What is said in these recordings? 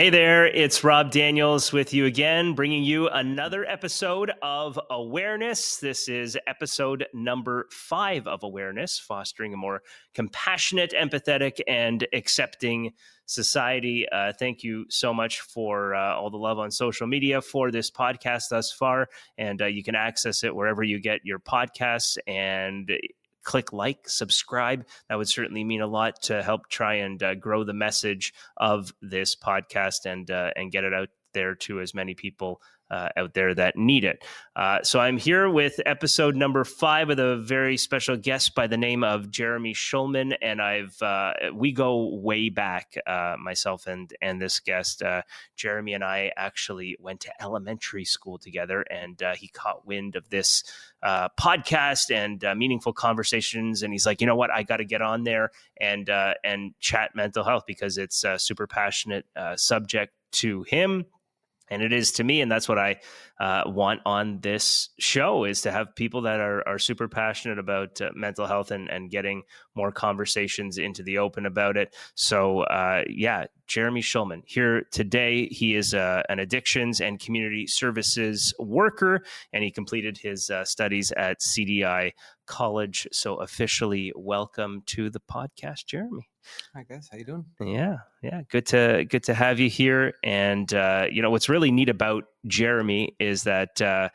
Hey there, it's Rob Daniels with you again, bringing you another episode of Awareness. This is episode number 5 of Awareness, fostering a more compassionate, empathetic, and accepting society. Thank you so much for all the love on social media for this podcast thus far, and you can access it wherever you get your podcasts, and click like, subscribe. That would certainly mean a lot to help try and grow the message of this podcast and get it out there to as many people out there that need it. So I'm here with episode number 5 with a very special guest by the name of Jeremy Schulman, and we go way back, myself and this guest. Jeremy and I actually went to elementary school together, and he caught wind of this podcast and meaningful conversations, and he's like, you know what, I got to get on there and chat mental health because it's a super passionate subject to him. And it is to me, and that's what I want on this show, is to have people that are super passionate about mental health and getting more conversations into the open about it. So, Jeremy Schulman here today. He is an addictions and community services worker, and he completed his studies at CDI College. So officially welcome to the podcast, Jeremy. Hi guys, how you doing? Yeah. Good to have you here. And what's really neat about Jeremy is that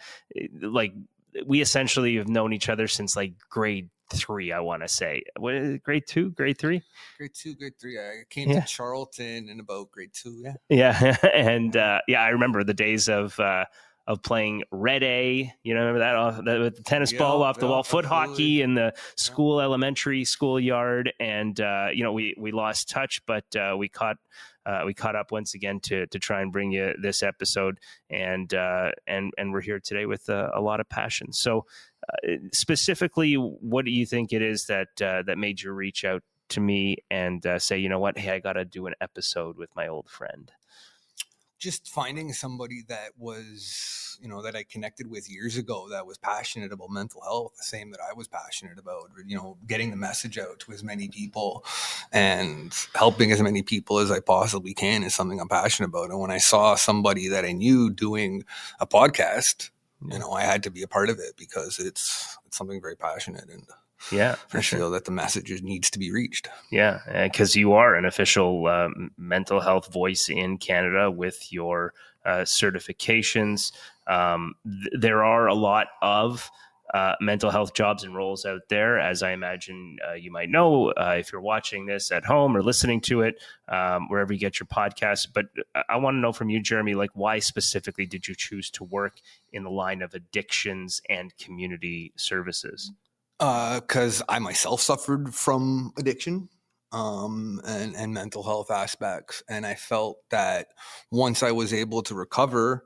we essentially have known each other since like grade 3. I want to say, what is it, grade 2, grade 3? Grade 2, grade 3. I came to Charlton in about grade 2. Yeah, and I remember the days of playing Red A, remember that with the tennis ball off the wall, foot hockey in the school, elementary school yard. And, we lost touch, but we caught up once again to try and bring you this episode. And we're here today with a lot of passion. So specifically, what do you think it is that made you reach out to me and say, you know what, hey, I got to do an episode with my old friend? Just finding somebody that was, that I connected with years ago that was passionate about mental health, the same that I was passionate about, getting the message out to as many people and helping as many people as I possibly can is something I'm passionate about. And when I saw somebody that I knew doing a podcast, I had to be a part of it because it's something very passionate, and for sure, I feel that the message needs to be reached. Yeah, because you are an official mental health voice in Canada with your certifications. There are a lot of mental health jobs and roles out there, as I imagine you might know if you're watching this at home or listening to it wherever you get your podcasts. But I want to know from you, Jeremy, why specifically did you choose to work in the line of addictions and community services? Because I myself suffered from addiction and mental health aspects. And I felt that once I was able to recover,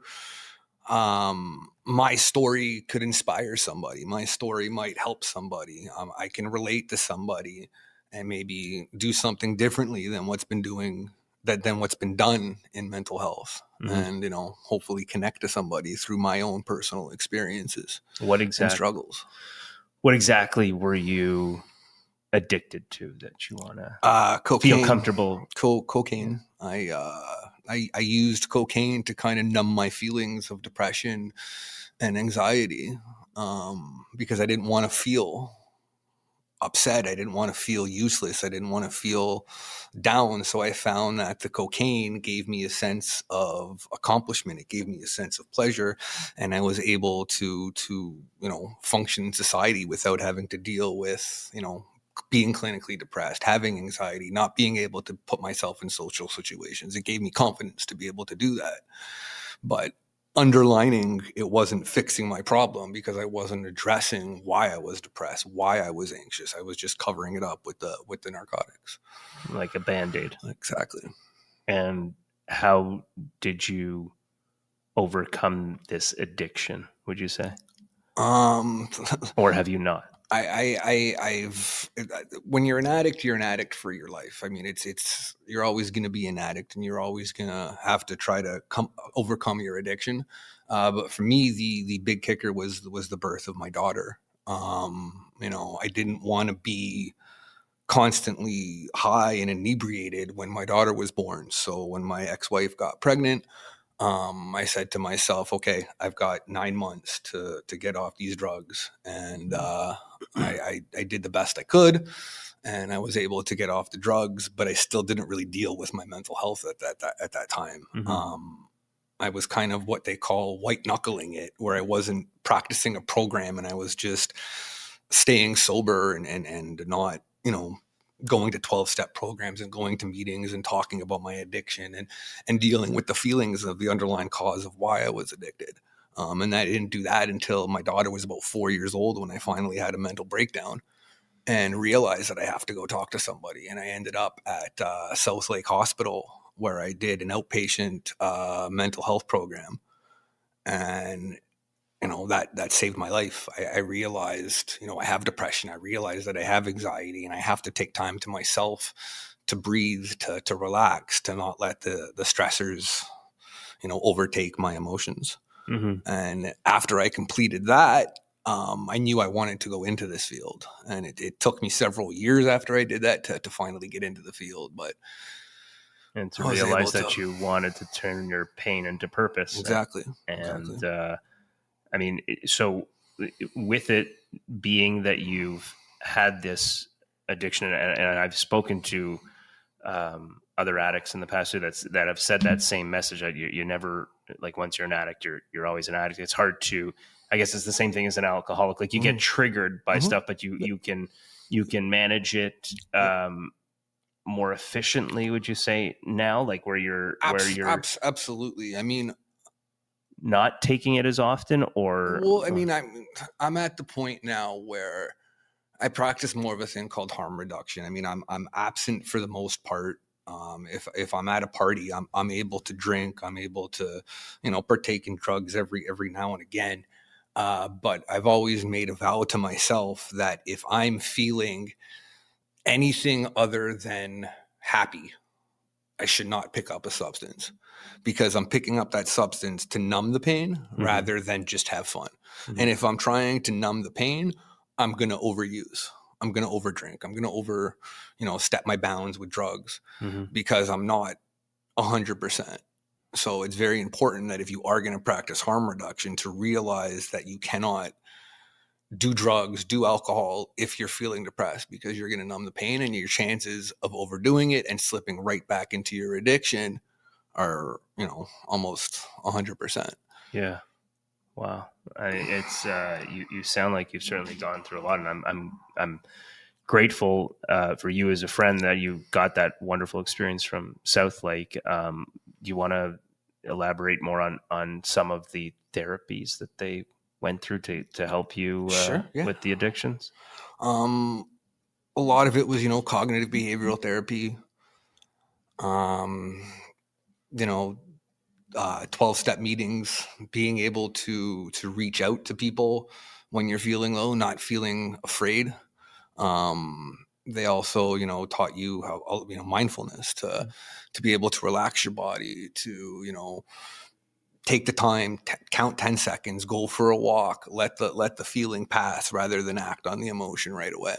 my story could inspire somebody. My story might help somebody. I can relate to somebody and maybe do something differently than what's been done in mental health. Mm-hmm. And, hopefully connect to somebody through my own personal experiences and struggles. What exactly were you addicted to that you want to feel comfortable? Cocaine. I used cocaine to kind of numb my feelings of depression and anxiety because I didn't want to feel upset. I didn't want to feel useless. I didn't want to feel down. So I found that the cocaine gave me a sense of accomplishment. It gave me a sense of pleasure. And I was able to function in society without having to deal with, being clinically depressed, having anxiety, not being able to put myself in social situations. It gave me confidence to be able to do that. But underlining, it wasn't fixing my problem because I wasn't addressing why I was depressed, why I was anxious. I was just covering it up with the narcotics. Like a Band-Aid. Exactly. And how did you overcome this addiction, would you say? Or have you not? I've when you're an addict for your life. I mean, you're always going to be an addict, and you're always going to have to try to overcome your addiction. But for me, the big kicker was the birth of my daughter. I didn't want to be constantly high and inebriated when my daughter was born. So when my ex-wife got pregnant, I said to myself, okay, I've got 9 months to get off these drugs. And I did the best I could, and I was able to get off the drugs, but I still didn't really deal with my mental health at that time. I was kind of what they call white knuckling it, where I wasn't practicing a program, and I was just staying sober and not, going to 12-step programs and going to meetings and talking about my addiction and dealing with the feelings of the underlying cause of why I was addicted. And I didn't do that until my daughter was about 4 years old, when I finally had a mental breakdown and realized that I have to go talk to somebody. And I ended up at South Lake Hospital, where I did an outpatient mental health program. And that saved my life. I realized, I have depression. I realized that I have anxiety, and I have to take time to myself, to breathe, to relax, to not let the stressors, overtake my emotions. And after I completed that, I knew I wanted to go into this field. And it took me several years after I did that to finally get into the field. And to realize that you wanted to turn your pain into purpose. Exactly. And, I mean, so with it being that you've had this addiction, and I've spoken to other addicts in the past too, that have said that same message, that you never, like, once you're an addict, you're always an addict. It's hard to, I guess it's the same thing as an alcoholic. Like, you get triggered by stuff, but you can manage it more efficiently, would you say, now? Like, where you're absolutely. I mean, not taking it as often, or? Well, I mean, I'm at the point now where I practice more of a thing called harm reduction. I mean, I'm absent for the most part. If I'm at a party, I'm able to drink. I'm able to, partake in drugs every now and again. But I've always made a vow to myself that if I'm feeling anything other than happy, I should not pick up a substance, because I'm picking up that substance to numb the pain rather than just have fun. And if I'm trying to numb the pain, I'm going to overuse. I'm going to overdrink. I'm going to step my bounds with drugs because I'm not 100%. So it's very important that if you are going to practice harm reduction, to realize that you cannot do drugs, do alcohol if you're feeling depressed, because you're going to numb the pain, and your chances of overdoing it and slipping right back into your addiction are, almost 100%. Yeah. Wow. It's you sound like you've certainly gone through a lot, and I'm grateful for you as a friend that you got that wonderful experience from South Lake. Do you want to elaborate more on some of the therapies that they went through to help you with the addictions? A lot of it was, cognitive behavioral therapy. 12-step meetings, being able to reach out to people when you're feeling low, not feeling afraid. They also, taught you how, mindfulness, to be able to relax your body, to, take the time, count 10 seconds, go for a walk, let the feeling pass rather than act on the emotion right away.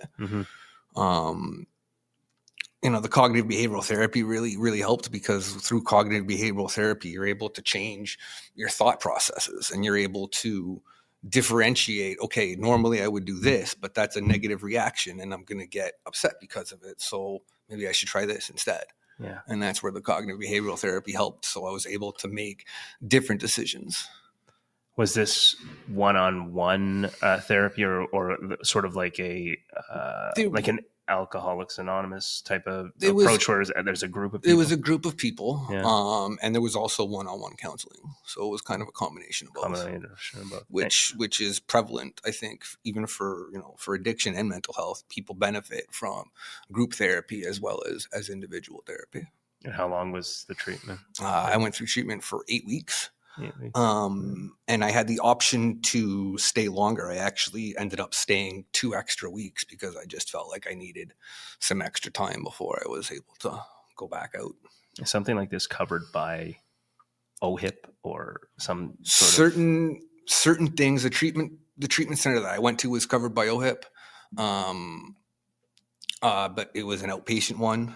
The cognitive behavioral therapy really, really helped, because through cognitive behavioral therapy, you're able to change your thought processes, and you're able to differentiate, okay, normally I would do this, but that's a negative reaction and I'm going to get upset because of it. So maybe I should try this instead. Yeah. And that's where the cognitive behavioral therapy helped. So I was able to make different decisions. Was this one-on-one therapy, or sort of like like an Alcoholics Anonymous type of approach, where there's a group of people? It was a group of people, and there was also one-on-one counseling. So it was kind of a combination of both, which is prevalent, I think, even for addiction and mental health. People benefit from group therapy as well as individual therapy. And how long was the treatment? I went through treatment for 8 weeks. And I had the option to stay longer. I actually ended up staying 2 extra weeks because I just felt like I needed some extra time before I was able to go back out. Is something like this covered by OHIP or some certain things? The treatment center that I went to was covered by OHIP. but it was an outpatient one.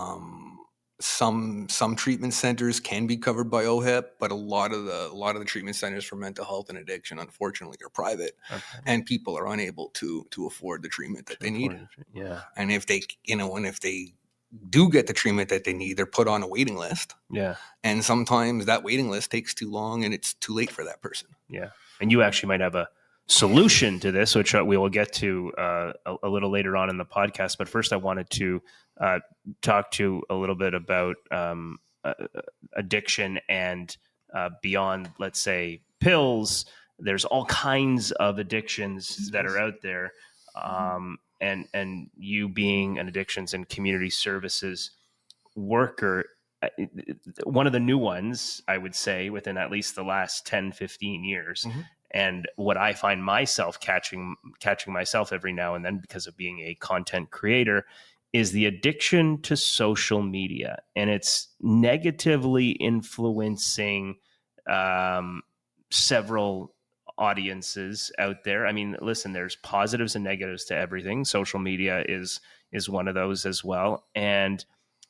Some treatment centers can be covered by OHIP, but a lot of the treatment centers for mental health and addiction, unfortunately, are private, and people are unable to afford the treatment that they need. Yeah, and if they do get the treatment that they need, they're put on a waiting list. Yeah, and sometimes that waiting list takes too long, and it's too late for that person. Yeah, and you actually might have a solution to this, which we will get to a little later on in the podcast. But first, I wanted to talk to you a little bit about addiction and beyond, let's say, pills. There's all kinds of addictions that are out there. And you being an addictions and community services worker, one of the new ones, I would say, within at least the last 10, 15 years. Mm-hmm. And what I find myself catching myself every now and then, because of being a content creator, is the addiction to social media. And it's negatively influencing several audiences out there. I mean, listen, there's positives and negatives to everything. Social media is one of those as well. And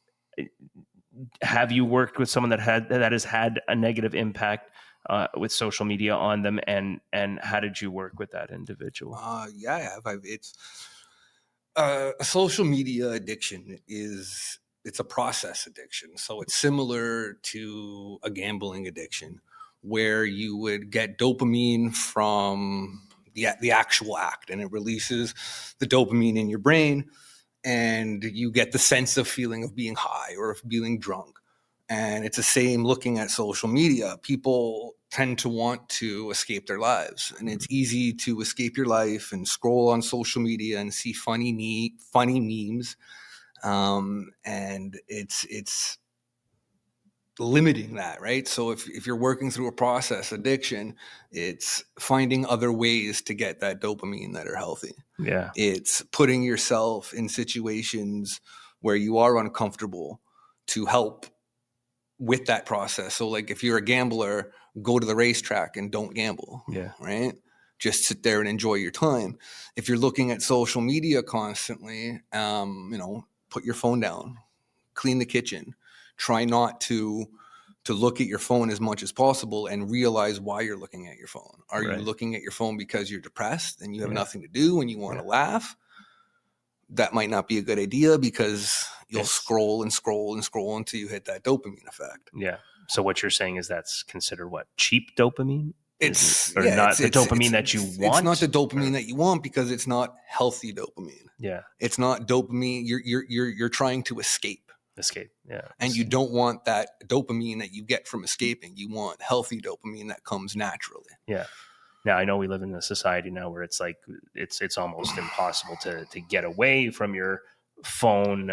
have you worked with someone that has had a negative impact with social media on them, and how did you work with that individual? Yeah, I have. It's a social media addiction it's a process addiction. So it's similar to a gambling addiction, where you would get dopamine from the actual act, and it releases the dopamine in your brain, and you get the sense of feeling of being high or of feeling drunk. And it's the same looking at social media. People tend to want to escape their lives, and it's easy to escape your life and scroll on social media and see funny memes. And it's limiting that, right? So if you're working through a process addiction, it's finding other ways to get that dopamine that are healthy. Yeah. It's putting yourself in situations where you are uncomfortable to help with that process. So like if you're a gambler, go to the racetrack and don't gamble. Yeah. Right? Just sit there and enjoy your time. If you're looking at social media constantly, put your phone down, clean the kitchen, try not to look at your phone as much as possible, and realize why you're looking at your phone. Are you looking at your phone because you're depressed and you have nothing to do and you want to laugh? That might not be a good idea, because you'll scroll and scroll and scroll until you hit that dopamine effect. Yeah. So what you're saying is that's considered what? Cheap dopamine? It's not the dopamine that you want. It's not the dopamine that you want, because it's not healthy dopamine. Yeah. It's not dopamine. You're trying to escape. Yeah. And you don't want that dopamine that you get from escaping. You want healthy dopamine that comes naturally. Yeah. Now, I know we live in a society now where it's like it's almost impossible to get away from your phone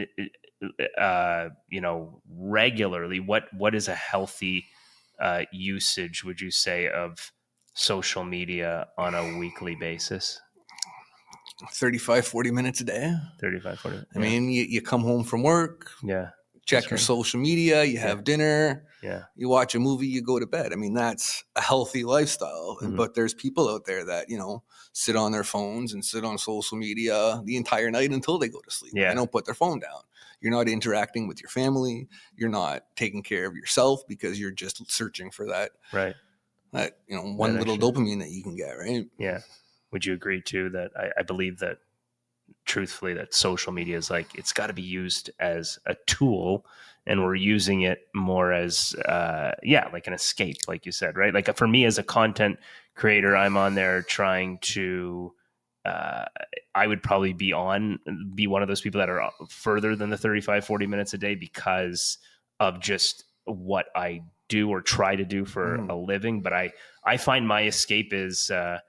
regularly. What is a healthy usage, would you say, of social media on a weekly basis? 35, 40 minutes a day. 35, 40. I mean, you come home from work. Yeah. Check your social media. You have dinner. Yeah. You watch a movie. You go to bed. I mean, that's a healthy lifestyle. Mm-hmm. But there's people out there that, sit on their phones and sit on social media the entire night until they go to sleep. Yeah. They don't put their phone down. You're not interacting with your family. You're not taking care of yourself, because you're just searching for that. Right. That, one little dopamine that you can get, right? Yeah. Would you agree too that I believe that, truthfully, that social media is like, it's got to be used as a tool, and we're using it more as like an escape, like you said, right? Like for me as a content creator, I'm on there trying to I would probably be one of those people that are further than the 35, 40 minutes a day, because of just what I do or try to do for a living. But I find my escape is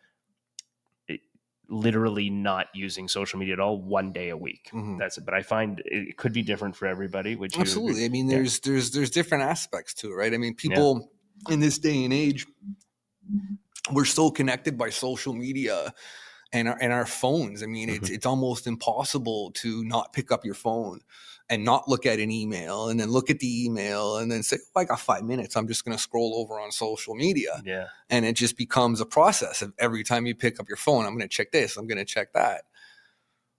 literally not using social media at all, one day a week. Mm-hmm. That's it. But I find it could be different for everybody. Would you Absolutely. Agree? I mean, there's different aspects to it, right? I mean, people in this day and age, we're so connected by social media and our phones. I mean, it's almost impossible to not pick up your phone and not look at an email, and then look at the email and then say, I got 5 minutes. I'm just going to scroll over on social media. Yeah. And it just becomes a process of every time you pick up your phone, I'm going to check this, I'm going to check that.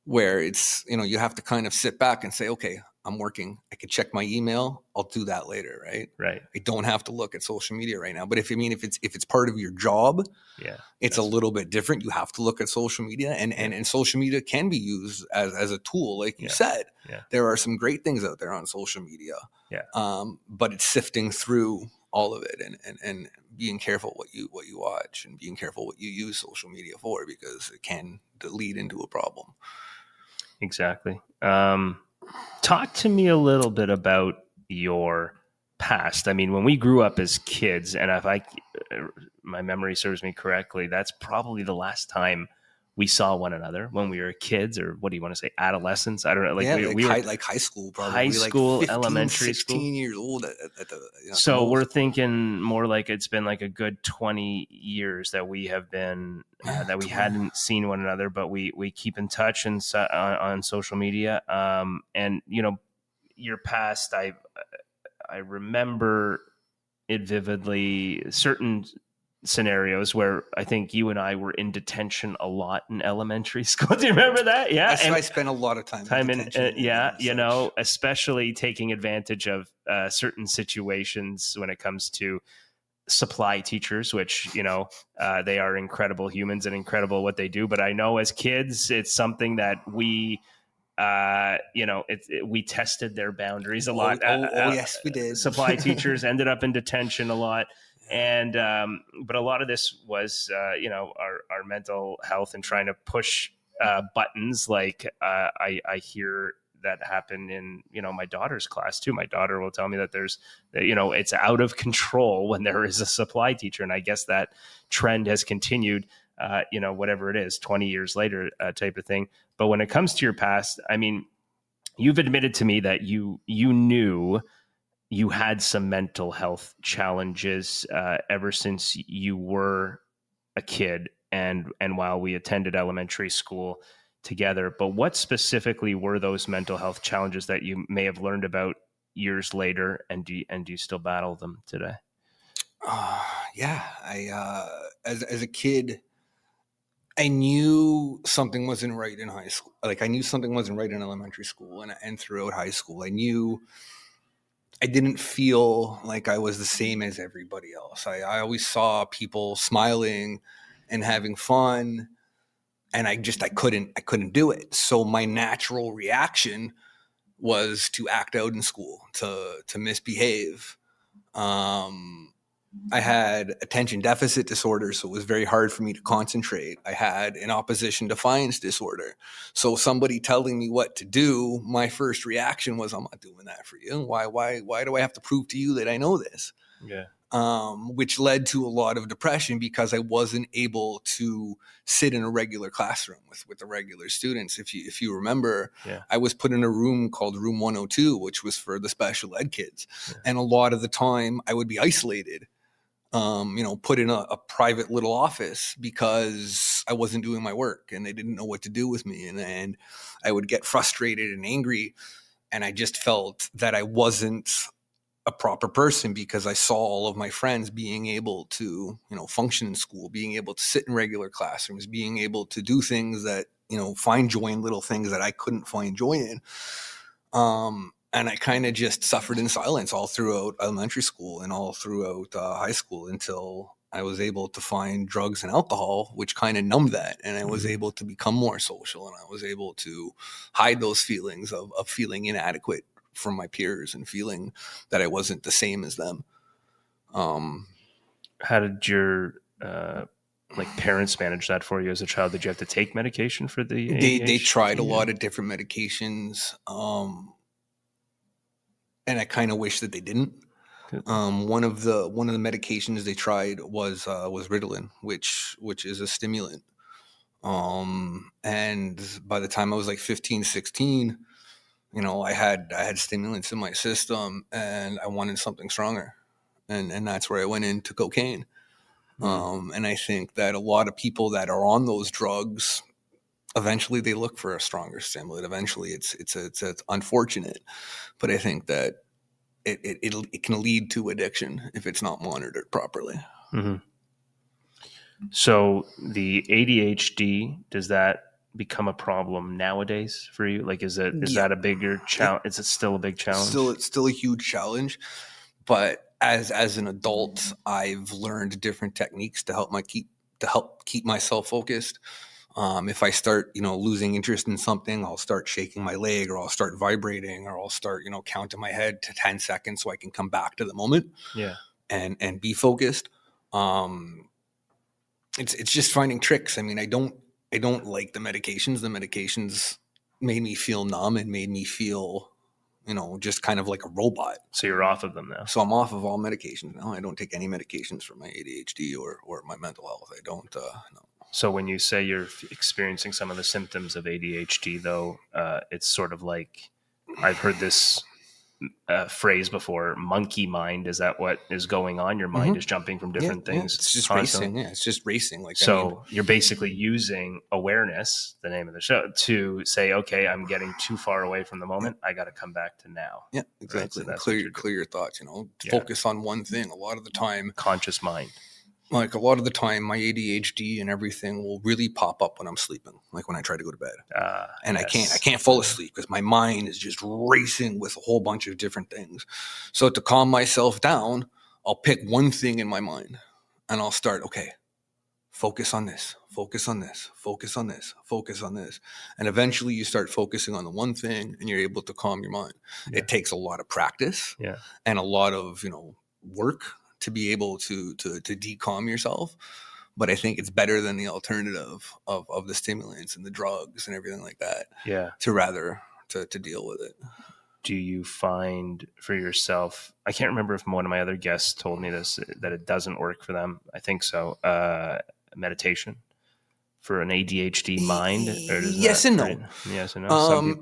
where it's, you have to kind of sit back and say, okay, I'm working. I could check my email. I'll do that later. Right. Right. I don't have to look at social media right now. But if it's part of your job, it's a little bit different. You have to look at social media, and social media can be used as a tool. Like you said, there are some great things out there on social media. But it's sifting through all of it and being careful what you watch, and being careful what you use social media for, because it can lead into a problem. Exactly. Talk to me a little bit about your past. I mean, when we grew up as kids, and if my memory serves me correctly, that's probably the last time we saw one another, when we were kids, or what do you want to say, adolescents? I don't know. Like we were like high school, probably high school, like 15, elementary 16 school. years old. So we're thinking more like it's been like a good 20 years that we have been that we hadn't seen one another, but we keep in touch and on social media. And your past, I remember it vividly. Certain scenarios where I think you and I were in detention a lot in elementary school. Do you remember that? Yeah. I spent a lot of time in detention. Especially taking advantage of certain situations when it comes to supply teachers, which, they are incredible humans and incredible what they do. But I know as kids, it's something that we, we tested their boundaries a lot. Yes, we did. Supply teachers ended up in detention a lot. And, but a lot of this was, our mental health and trying to push, buttons. Like, I hear that happen in, my daughter's class too. My daughter will tell me that it's out of control when there is a supply teacher. And I guess that trend has continued, whatever it is, 20 years later, type of thing. But when it comes to your past, I mean, you've admitted to me that you knew you had some mental health challenges ever since you were a kid and while we attended elementary school together. But what specifically were those mental health challenges that you may have learned about years later, and do you still battle them today? As a kid, I knew something wasn't right in high school. Like, I knew something wasn't right in elementary school and throughout high school. I knew I didn't feel like I was the same as everybody else. I always saw people smiling and having fun, and I couldn't do it. So my natural reaction was to act out in school, to misbehave. I had attention deficit disorder, so it was very hard for me to concentrate. I had an opposition defiance disorder. So somebody telling me what to do, my first reaction was, I'm not doing that for you. Why do I have to prove to you that I know this? Yeah. Which led to a lot of depression, because I wasn't able to sit in a regular classroom with the regular students. If you remember, I was put in a room called room 102, which was for the special ed kids. Yeah. And a lot of the time I would be isolated. Put in a private little office because I wasn't doing my work and they didn't know what to do with me. And I would get frustrated and angry. And I just felt that I wasn't a proper person, because I saw all of my friends being able to, function in school, being able to sit in regular classrooms, being able to do things that, find joy in little things that I couldn't find joy in. And I kind of just suffered in silence all throughout elementary school and all throughout high school, until I was able to find drugs and alcohol, which kind of numbed that. And I was able to become more social, and I was able to hide those feelings of feeling inadequate from my peers and feeling that I wasn't the same as them. How did your parents manage that for you as a child? Did you have to take medication for the ADHD? They tried a lot of different medications. And I kind of wish that they didn't. One of the medications they tried was Ritalin, which is a stimulant. And by the time I was like 15, 16, I had stimulants in my system, and I wanted something stronger. And that's where I went into cocaine. And I think that a lot of people that are on those drugs, eventually they look for a stronger stimulant. Eventually it's unfortunate, but I think that it can lead to addiction if it's not monitored properly. Mm-hmm. So the ADHD, does that become a problem nowadays for you? Like, is Yeah. that a bigger challenge? Is it still a big challenge? It's still a huge challenge, but as an adult, I've learned different techniques to help keep myself focused. If I start, losing interest in something, I'll start shaking my leg, or I'll start vibrating, or I'll start, counting my head to 10 seconds so I can come back to the moment. Yeah. And be focused. It's just finding tricks. I mean, I don't like the medications. The medications made me feel numb and made me feel, just kind of like a robot. So you're off of them now. So I'm off of all medications now. I don't take any medications for my ADHD or my mental health. I don't. No. So when you say you're experiencing some of the symptoms of ADHD, though, it's sort of like, I've heard this phrase before, monkey mind. Is that what is going on? Your mind is jumping from different things. It's just constantly. racing. Yeah, it's just racing. Like, so you're basically using awareness, the name of the show, to say, okay, I'm getting too far away from the moment. I got to come back to now. Yeah, exactly. Right? So clear your thoughts. Focus on one thing. A lot of the time, conscious mind. Like, a lot of the time, my ADHD and everything will really pop up when I'm sleeping, like when I try to go to bed. And yes. I can't fall asleep because my mind is just racing with a whole bunch of different things. So to calm myself down, I'll pick one thing in my mind and I'll start, okay, focus on this, focus on this, focus on this, focus on this. And eventually you start focusing on the one thing and you're able to calm your mind. Yeah. It takes a lot of practice and a lot of, work to be able to decalm yourself. But I think it's better than the alternative of the stimulants and the drugs and everything like that. Yeah. To deal with it. Do you find for yourself, I can't remember if one of my other guests told me this, that it doesn't work for them. I think so. Meditation for an ADHD mind? Or yes and no. Yes and no.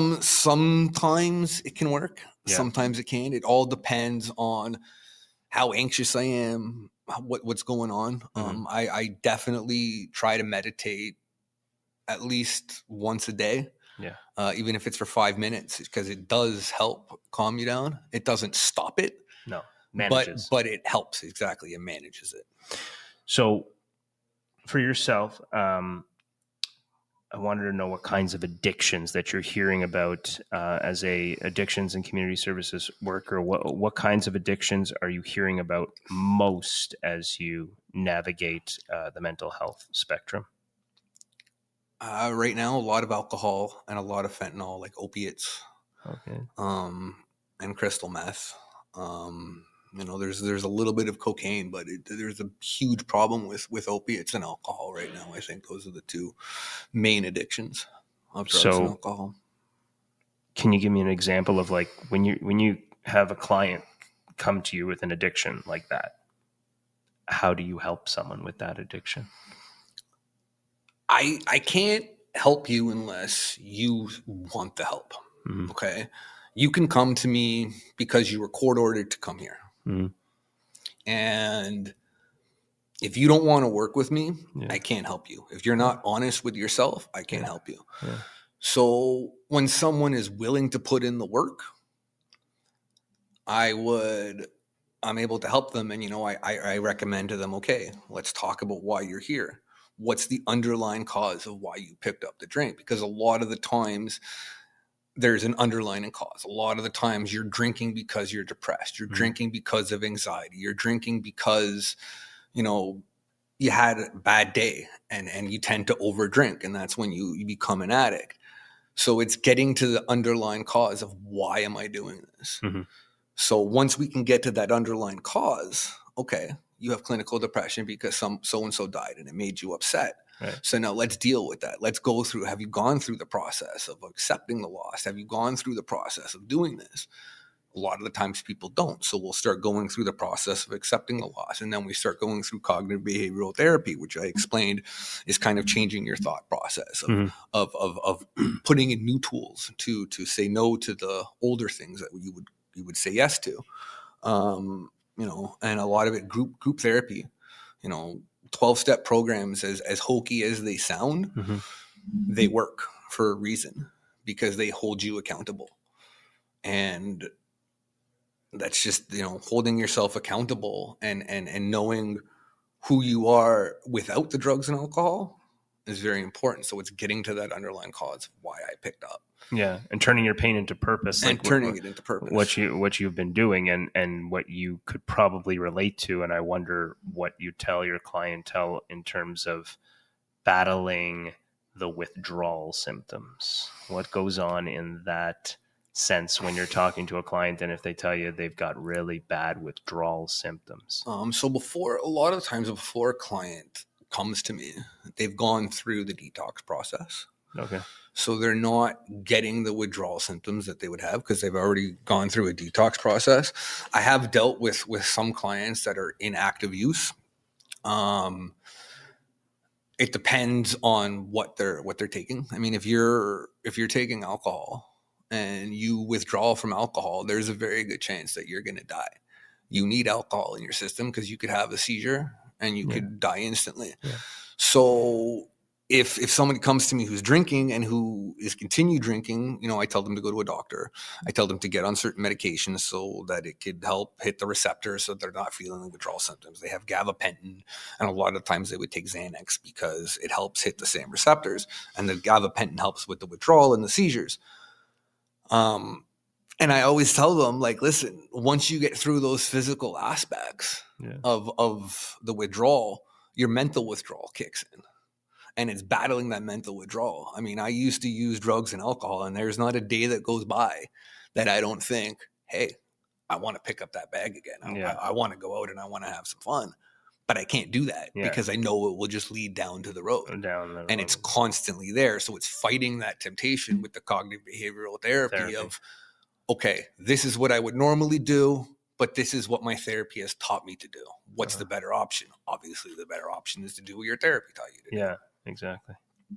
Sometimes it can work. Yeah. Sometimes it can. It all depends on how anxious I am, what's going on. Mm-hmm. I definitely try to meditate at least once a day. Yeah. Even if it's for 5 minutes, because it does help calm you down. It doesn't stop it. No, manages. But it helps. Exactly. It manages it. So for yourself, I wanted to know what kinds of addictions that you're hearing about as a addictions and community services worker. What kinds of addictions are you hearing about most as you navigate the mental health spectrum? Right now, a lot of alcohol and a lot of fentanyl, like opiates, and crystal meth. There's a little bit of cocaine, but there's a huge problem with opiates and alcohol right now. I think those are the two main addictions of drugs and alcohol. Can you give me an example of, like, when you have a client come to you with an addiction like that, how do you help someone with that addiction? I can't help you unless you want the help. Mm-hmm. Okay. You can come to me because you were court ordered to come here. Mm-hmm. And if you don't want to work with me, I can't help you. If you're not honest with yourself, I can't help you. Yeah. So when someone is willing to put in the work, I'm able to help them. And, I recommend to them, okay, let's talk about why you're here. What's the underlying cause of why you picked up the drink? Because a lot of the times there's an underlying cause. A lot of the times you're drinking because you're depressed. You're drinking because of anxiety. You're drinking because, you had a bad day and you tend to overdrink. And that's when you become an addict. So it's getting to the underlying cause of why am I doing this? Mm-hmm. So once we can get to that underlying cause, okay, you have clinical depression because so-and-so died and it made you upset. Right. So now let's deal with that. Let's go through. Have you gone through the process of accepting the loss? Have you gone through the process of doing this? A lot of the times people don't. So we'll start going through the process of accepting the loss. And then we start going through cognitive behavioral therapy, which I explained is kind of changing your thought process of putting in new tools to say no to the older things that you would say yes to. And a lot of it group therapy, 12-step programs, as hokey as they sound, they work for a reason because they hold you accountable. And that's just, holding yourself accountable and knowing who you are without the drugs and alcohol is very important. So it's getting to that underlying cause of why I picked up. Yeah, and turning your pain into purpose, and turning it into purpose. What you've been doing, and what you could probably relate to. And I wonder what you tell your clientele in terms of battling the withdrawal symptoms. What goes on in that sense when you're talking to a client, and if they tell you they've got really bad withdrawal symptoms? So a lot of times before a client comes to me, they've gone through the detox process. Okay. So they're not getting the withdrawal symptoms that they would have because they've already gone through a detox process. I have dealt with some clients that are in active use. It depends on what they're taking. I mean, if you're taking alcohol and you withdraw from alcohol, there's a very good chance that you're going to die. You need alcohol in your system because you could have a seizure and you could die instantly. Yeah. So if somebody comes to me who's drinking and who is continue drinking, I tell them to go to a doctor. I tell them to get on certain medications so that it could help hit the receptors so they're not feeling the withdrawal symptoms. They have gabapentin, and a lot of times they would take Xanax because it helps hit the same receptors, and the gabapentin helps with the withdrawal and the seizures. And I always tell them, like, listen, once you get through those physical aspects of the withdrawal, your mental withdrawal kicks in. And it's battling that mental withdrawal. I mean, I used to use drugs and alcohol, and there's not a day that goes by that I don't think, hey, I want to pick up that bag again. I want to go out and I want to have some fun. But I can't do that because I know it will just lead down the road. And it's constantly there. So it's fighting that temptation with the cognitive behavioral therapy of, okay, this is what I would normally do, but this is what my therapy has taught me to do. What's the better option? Obviously, the better option is to do what your therapy taught you to do. Yeah. Exactly.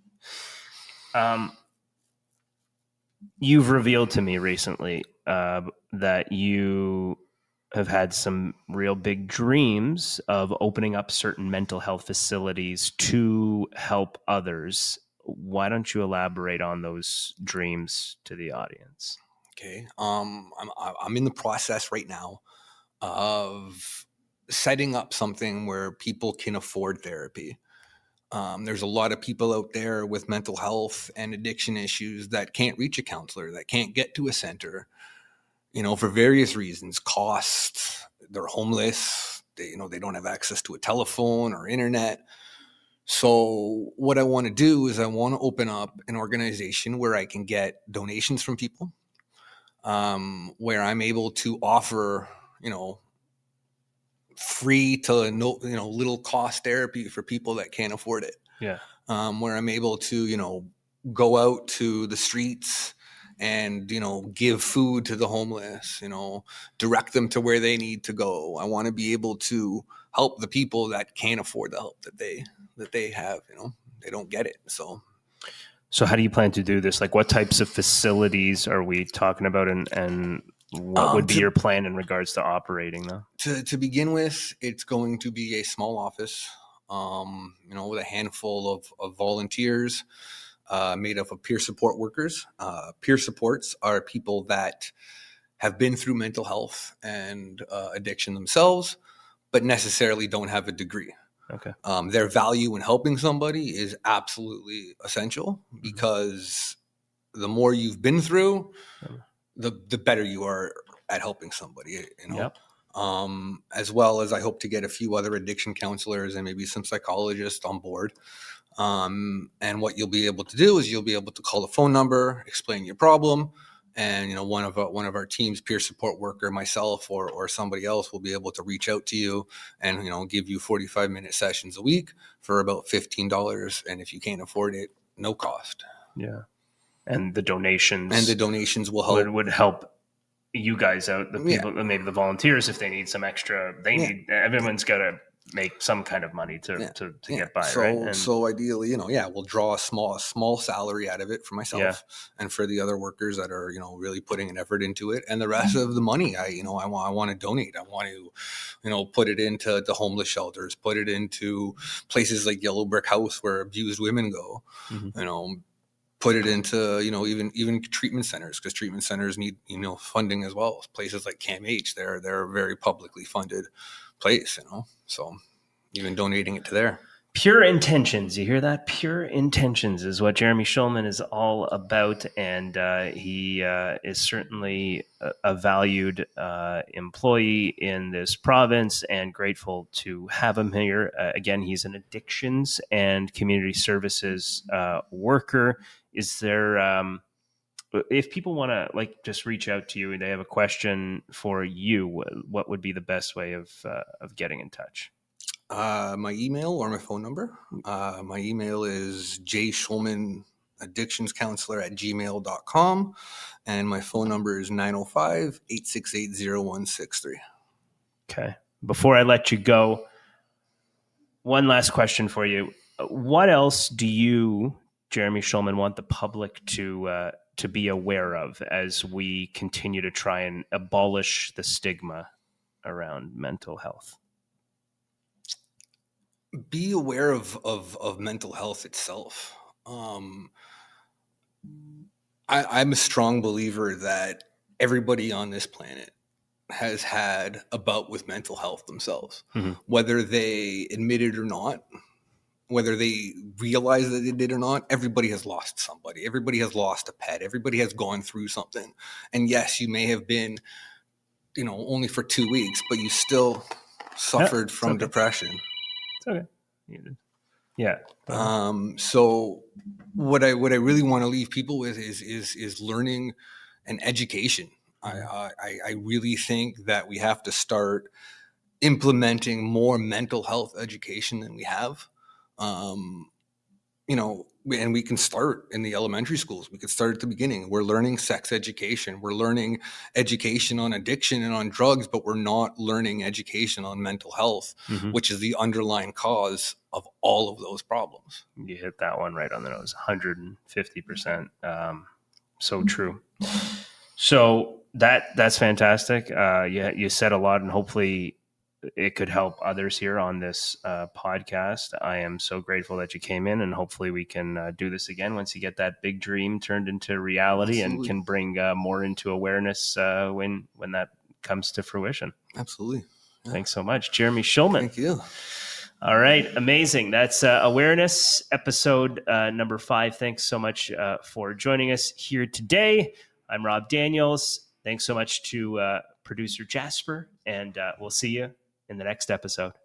You've revealed to me recently that you have had some real big dreams of opening up certain mental health facilities to help others. Why don't you elaborate on those dreams to the audience? Okay. I'm in the process right now of setting up something where people can afford therapy. There's a lot of people out there with mental health and addiction issues that can't reach a counselor, that can't get to a center, for various reasons, cost, they're homeless, they don't have access to a telephone or internet. So what I want to do is I want to open up an organization where I can get donations from people, where I'm able to offer, free to no, little cost therapy for people that can't afford it. Yeah. Where I'm able to, go out to the streets and, give food to the homeless, direct them to where they need to go. I want to be able to help the people that can't afford the help that they have, they don't get it. So how do you plan to do this? Like, what types of facilities are we talking about, and what would be your plan in regards to operating though? To begin with, it's going to be a small office, with a handful of volunteers, made up of peer support workers. Peer supports are people that have been through mental health and addiction themselves, but necessarily don't have a degree. Okay. Their value in helping somebody is absolutely essential because the more you've been through, the better you are at helping somebody, Yep. As well as I hope to get a few other addiction counselors and maybe some psychologists on board. And what you'll be able to do is you'll be able to call the phone number, explain your problem, and one of our team's peer support worker, myself or somebody else, will be able to reach out to you and give you 45-minute sessions a week for about $15. And if you can't afford it, no cost. Yeah. And the donations will help. Would help you guys out, the people, maybe the volunteers, if they need some extra. Everyone's got to make some kind of money to get by, right? So ideally, we'll draw a small salary out of it for myself and for the other workers that are, really putting an effort into it. And the rest of the money, I want to donate. I want to, put it into the homeless shelters, put it into places like Yellow Brick House where abused women go, put it into, even treatment centers, because treatment centers need, funding as well. Places like CAMH, they're a very publicly funded place, so even donating it to there. Pure intentions. You hear that? Pure intentions is what Jeremy Schulman is all about. And he is certainly a valued employee in this province, and grateful to have him here. Again, he's an addictions and community services worker. Is there, if people want to just reach out to you and they have a question for you, what would be the best way of getting in touch? My email or my phone number. My email is jschulman.addictionscounselor@gmail.com. And my phone number is 905-868-0163. Okay. Before I let you go, one last question for you. What else do you, Jeremy Schulman, want the public to be aware of as we continue to try and abolish the stigma around mental health? Be aware of mental health itself. I'm a strong believer that everybody on this planet has had a bout with mental health themselves, whether they admit it or not, whether they realize that they did or not. Everybody has lost somebody. Everybody has lost a pet. Everybody has gone through something. And yes, you may have been, only for 2 weeks, but you still suffered from depression. Okay. Yeah. So what I really want to leave people with is learning and education. I really think that we have to start implementing more mental health education than we have. And we can start in the elementary schools. We could start at the beginning. We're learning sex education. We're learning education on addiction and on drugs, but we're not learning education on mental health, which is the underlying cause of all of those problems. You hit that one right on the nose, 150%. So true. So that's fantastic. You said a lot, and hopefully it could help others here on this podcast. I am so grateful that you came in, and hopefully we can do this again once you get that big dream turned into reality. Absolutely. And can bring more into awareness when that comes to fruition. Absolutely. Yeah. Thanks so much, Jeremy Schulman. Thank you. All right. Amazing. That's Awareness episode number 5. Thanks so much for joining us here today. I'm Rob Daniels. Thanks so much to producer Jasper, and we'll see you in the next episode.